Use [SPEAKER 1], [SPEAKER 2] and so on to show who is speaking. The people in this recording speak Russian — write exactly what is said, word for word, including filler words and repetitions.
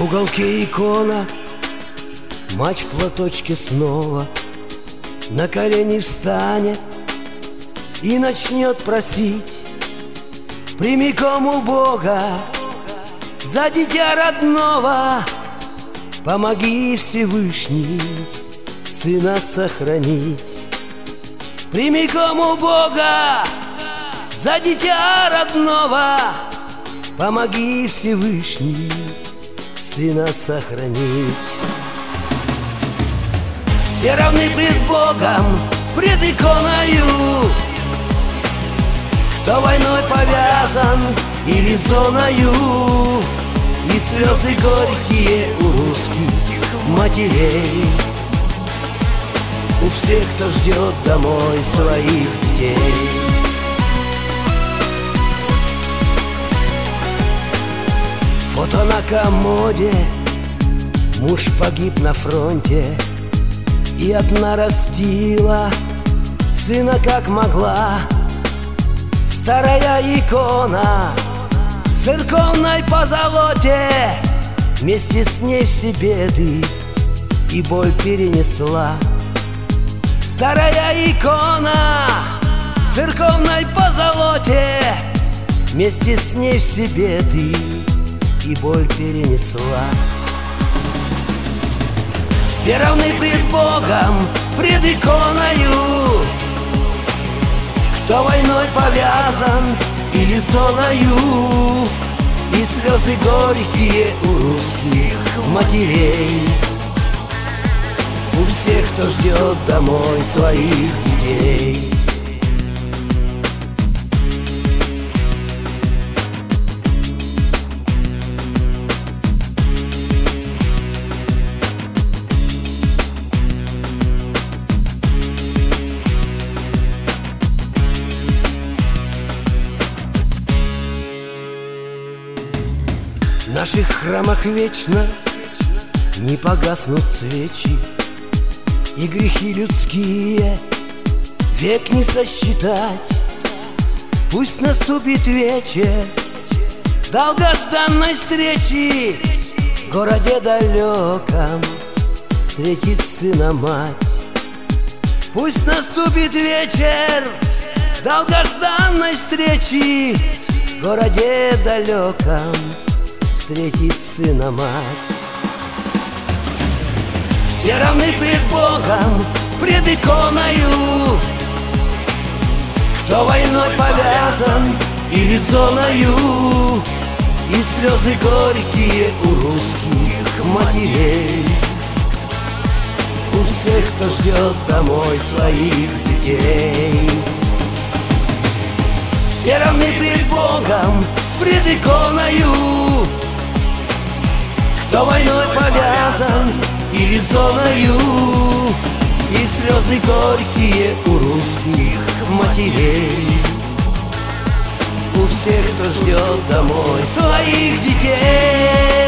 [SPEAKER 1] уголке икона, мать в платочке снова на колени встанет и начнет просить прямиком у Бога за дитя родного. Помоги, Всевышний, сына сохранить. Прямиком у Бога за дитя родного. Помоги, Всевышний, сына сохранить. Все равны пред Богом, пред иконою, кто войной повязан или зоною, и слезы горькие у русских матерей, у всех, кто ждет домой своих детей. Фото на комоде, муж погиб на фронте, и одна растила сына как могла. Старая икона в церковной позолоте вместе с ней все беды и боль перенесла. Старая икона в церковной позолоте вместе с ней все беды и боль перенесла. Все равны пред Богом, пред иконою, кто войной повязан или зоною, и слезы горькие у русских матерей, у всех, кто ждет домой своих детей. В наших храмах вечно не погаснут свечи, и грехи людские век не сосчитать. Пусть наступит вечер долгожданной встречи, в городе далеком встретит сына мать. Пусть наступит вечер долгожданной встречи, в городе далеком встретит сына мать. Все равны пред Богом, пред иконою, кто войной повязан или зоною, и слезы горькие у русских матерей, у всех, кто ждет домой своих детей. Все равны пред Богом, пред иконою, кто войной повязан или зоною, и слезы горькие у русских матерей, у всех, кто ждет домой своих детей.